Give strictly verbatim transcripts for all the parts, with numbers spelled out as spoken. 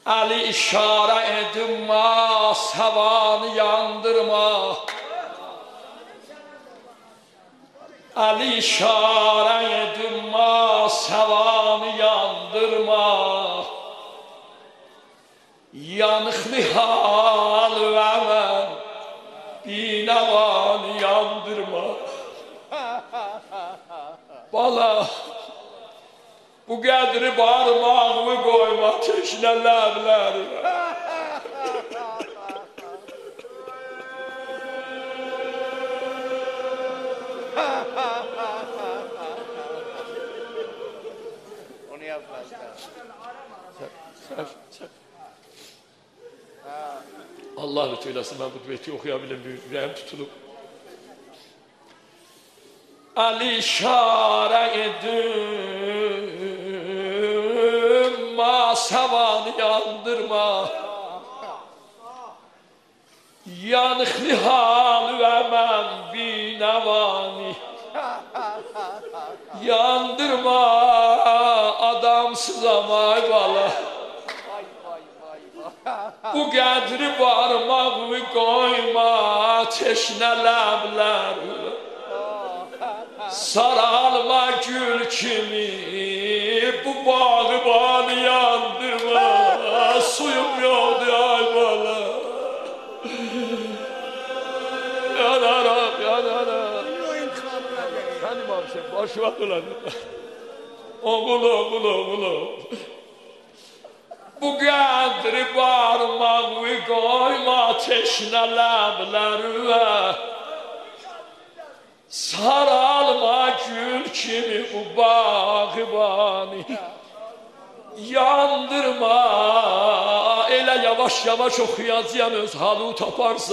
Ali işare edinma, savanı yandırma. Ali işare edinma, savanı yandırma. Yanıklı hal ve men binavanı yandırma. Bala bu kadri parmağımı koyma teşnelerler. Onu yapmaz. Allah lütfeylesin, ben bu beyti okuyabilirim, yüreğim tutulup. Ali işare edinma, savanı yandırma. Yanıklı hal ve men binevani. Yandırma adamsız ama eyvallah. Bu kadri parmağımı koyma teşne labler. Saralma gül kimi bu bağırmanı yandırma. Suyum yoktu ayvalı. Yanarak yanarak. Hani abi sen boş ver ulan. Oğul oğul oğul. Bu kadri parmağımı koyma teşne lablerime. Saralma gül kimi bu bağıbani. Yandırma. Elə yavaş yavaş okuyacağım öz halı taparsa.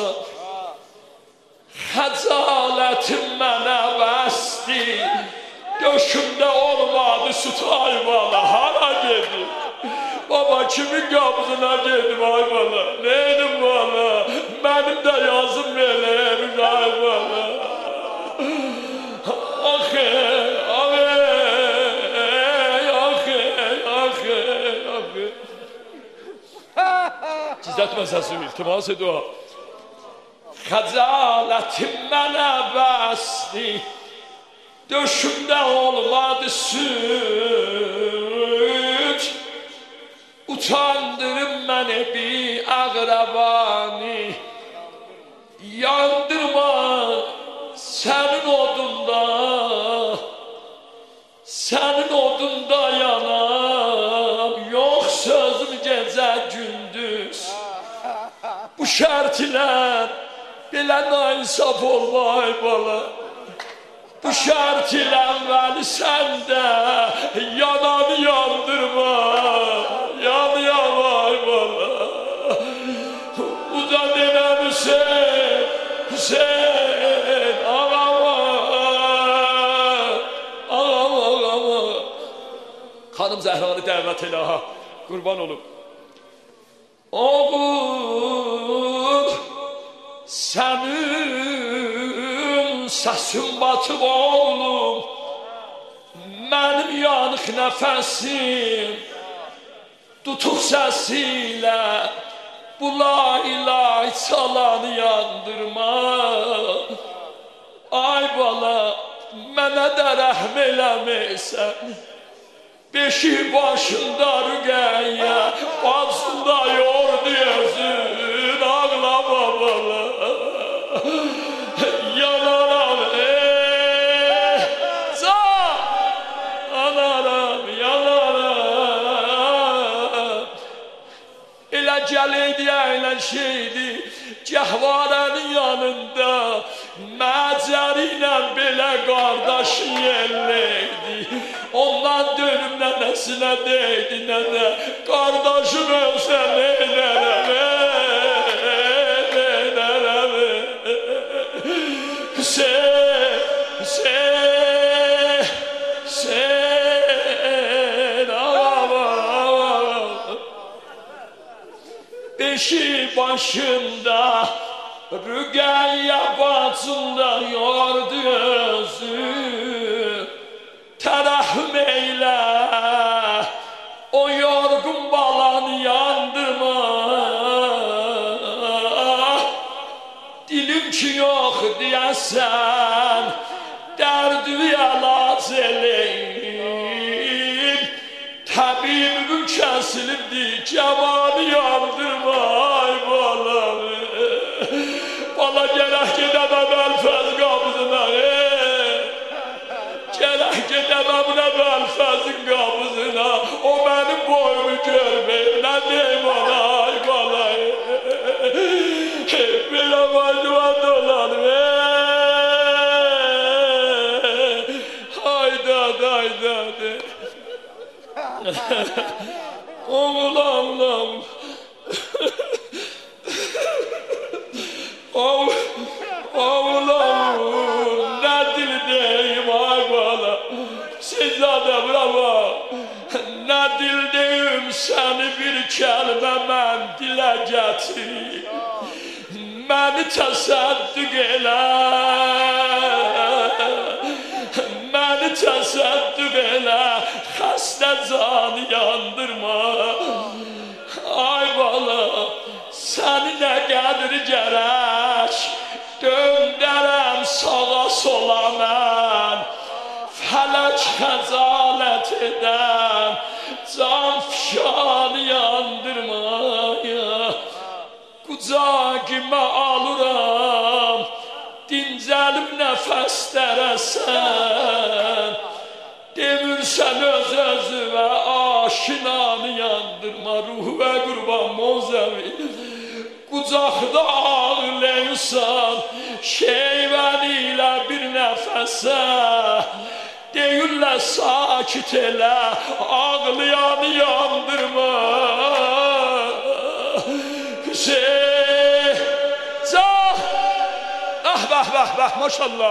Xəcalətim mənə bəsdi. Döşümdə olmadı süt ayvalı. Hara gedim? Baba kimin qabzına gedim ayvalı? Neydim bana? Mənim də yazım beləymiş ayvalı. Axı, axı, axı, axı, axı. Gizlətmə səsimi, iltimas edua. Xəcalətim mənə bəsdi. Döşümdə olmadı süt. Utandırım məni bir ağrabani. Yandırma sənin odunda. Sənin odunda yanam. Yox sözüm gecə gündüz. Bu şərt ilə belə nainsaf olmay bala. Bu şərt ilə əvvəli səndə yananı yandırma. Yan yanay bala. Uzan denəm Hüseyin, Hüseyin ağama. Ağama ağama. Xanım Zəhranı dəvət elə ha. Qurban olub. Oğul sənin səsin batıb oğlum. Mənim yanıq nəfəsim tutuq səsilə bu la ilahe çalanı yandırma. Ay bala mənə də rəhm eləməysən. Beşik başında rüqəyyə, bacında yordu özün, ağlama bala. Yanaram ey can, anaram yanaram. Elə gələydi elə şeydi, gəhvarənin yanında Məcəri ilə belə qardaşı yerləydi. Ondan dönüm nənəsinə deydi nənə, qardaşım ölsə neynərəm, neynərəm. Hüseyin, Hüseyin, Hüseyin, ağam. Beşi başında Rüqəyyə bacında yordu özü. Tərəhüm eylə, o yorgun balanı yandır deyəsən, dərdi əlac eləyim. Təbibim kəsilibdi, cəmanı yandırma, ay balam. Bala gərək gedəməm Əlfəz qapısına, gərək gedəməm Əlfəzin qapısına. O mənim boyumu görməyib, nə deyim ona, ay bala. Belə başıma dolanım, haydad, haydad. Oğulam, oğulam. Oğulam, nə dil deyim, ay bala. Siz adə, bravo. Nə dil deyim, səni bir kəlmə mən dilə gətir. Məni təsəddüq elə, məni təsəddüq elə, xəstə canı yandırma. Ay bala, səni nə qədir gərək, döndərəm sağa sola mən. Fələk xəcalət edən, can fişanı yandırmaya. Qucağıma alıram, dincəlim nəfəs dərəsən. Demirsən öz özüvə, aşinanı yandırma, ruhuvə qurban Monzəvi. Qucaqda ağlayırsan, şeyvəni ilə bir nəfəsə. Deyirlər sakit elə, ağlayanı yandırma. Hüseyin, can, ah bəh bəh bəh, maşallah.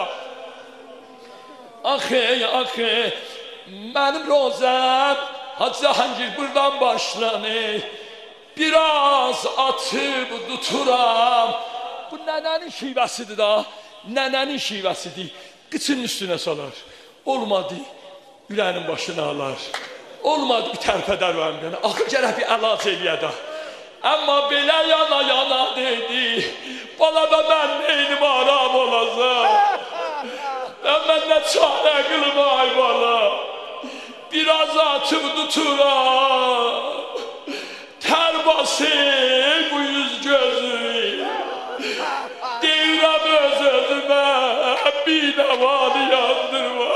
Axey, axey, mənim rozəm, Hacı Cahangir buradan başlanır. Biraz atıb tuturam. Bu nənənin şivəsidir da, nənənin şivəsidir. Qıçın üstünə salar. Olmadı, ürənin başına alar. Olmadı, bir tərpədər o əmrəni. Axı gərək bir əlac eləyədə. Amma belə yana yana dedi. Bala da mən neynim aram olacaq. Mən nə çarə qılım ay bala. Biraz atıb tuturam. Tər basır bu yüz gözü. Deyirəm öz özümə, bir nəvanı yandırma.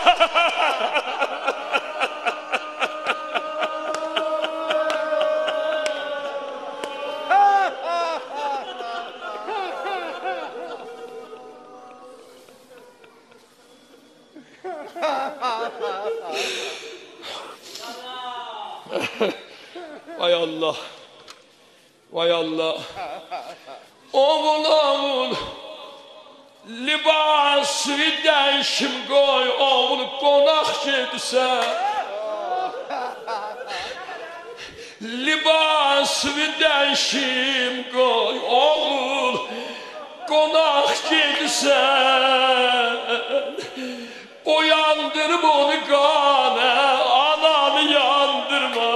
Vay Allah, vay Allah. Oğul oğul, libası dəyişim qoy, oğul qonaq gedirsən. Libası dəyişim qoy, oğul qonaq gedirsən. Boyandırıb onu qanə, ananı yandırma.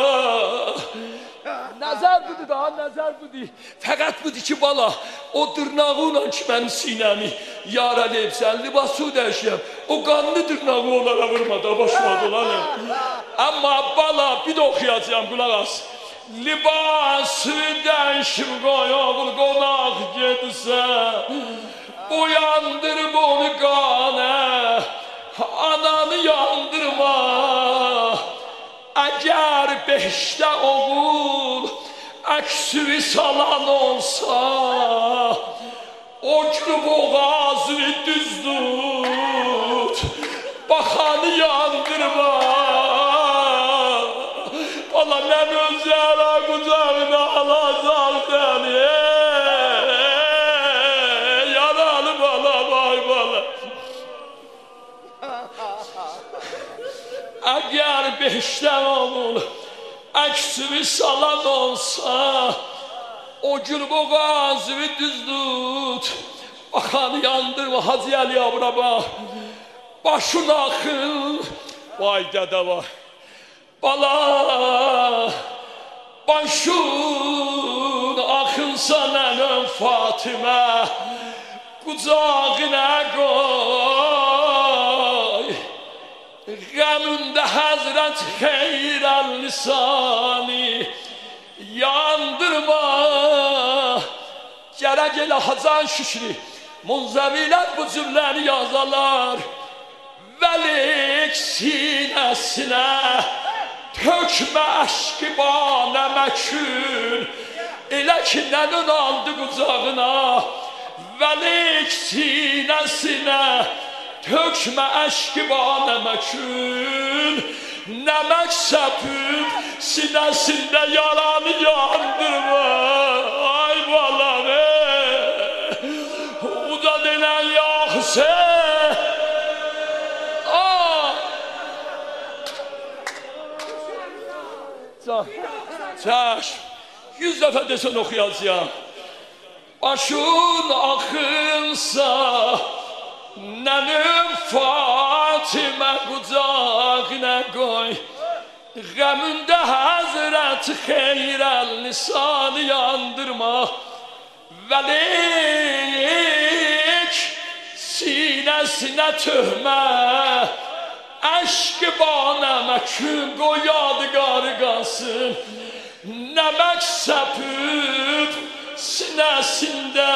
Nəzər budur da, nəzər budur. Fəqət budur ki, bala, o dırnağıyla ki, mənim sinəmi yara deyibsən, libası dəyişəm. O qanlı dırnağı onlara vurma da, başıma dolanım. Amma bala, bir də oxuyacağım, qulaq as. Libası dəyişim qoy, oğul qonaq gedirsən. Boyandırıb onu qanə, ananı yandırma. Əgər beşdə oğul əksüvi salan olsa, o günü boğazını düz tut, baxanı yandırma. Bala mən özlərə qucağına alacaq səni. Yaralı bala, vay bala. Əgər beşdən oğul əksini salan olsa, o gün boğazını düz tut, baxanı yandırma. Hacı Əli abına bax, başın axın, vay dədə var. Bala, başın axınsa nənəm Fatimə, Qucağına koy Qəmündə Həzrət xeyrəl lisani Yandırma Gərək elə Hacan Şükri Munzəvilər bu cümləri yazalar Vəlik sinəsinə Tökmə əşqi banə məkün Elə ki nənün aldı qucağına Vəlik sinəsinə Tökmə əşqi banə məkün Nəmək səpib sinəsində yaranı yandırma Ay balam Uca denən yaxşı Çəş Yüz dəfə desən oxuyacağım Başın axınsa Nənəm Fatimə qucağına qoy Qəmündə Həzrət xeyrəl lisanı yandırma Vəlik sinəsinə töhmə Əşq-i banə məkün qoy yadigarı qalsın Nəmək səpib sinəsində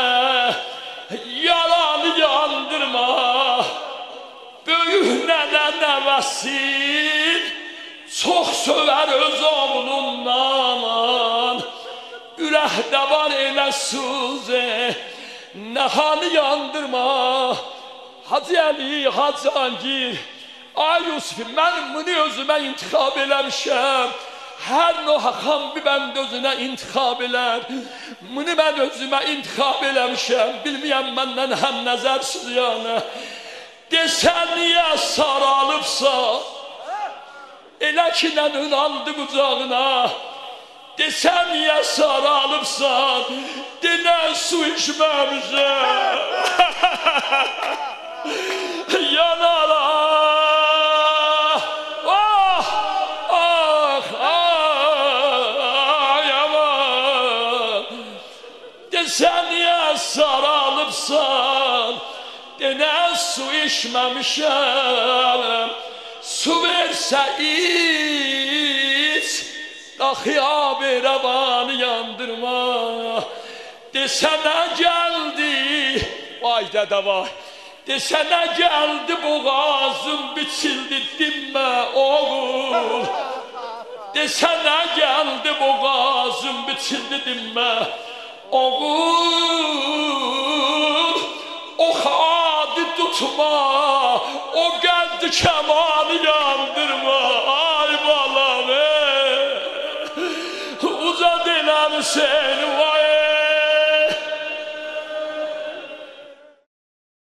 Yalanı yandırma Böyük nənə nəvəsin Çox sövər öz oğlundan Ürəkdə var elə suzə Nəhanı yandırma Hacı Əli, Hacı Angir Ay Yusuf, mən bunu özümə intiqab eləmişəm Hər no haxam bir bəndə özünə intiqab elər Bunu mən özümə intiqab eləmişəm Bilməyəm məndən həm nəzərsiz yana Desən niyə saralıbsa Elə ki nənün aldı qucağına Desən niyə saralıbsan Denən su içməmişəm Yanalar Sən niyə saralıbsan Denən su içməmişəm Su versə iç Daxıya berəvanı yandırma Desənə gəldi Vay dədə vay Desənə gəldi boğazım biçildi dinmə oğul Desənə gəldi boğazım biçildi dinmə Oğul, o xadı tutma, o qədd kəmanı yandırma, ay balam Uca denən Hüseyin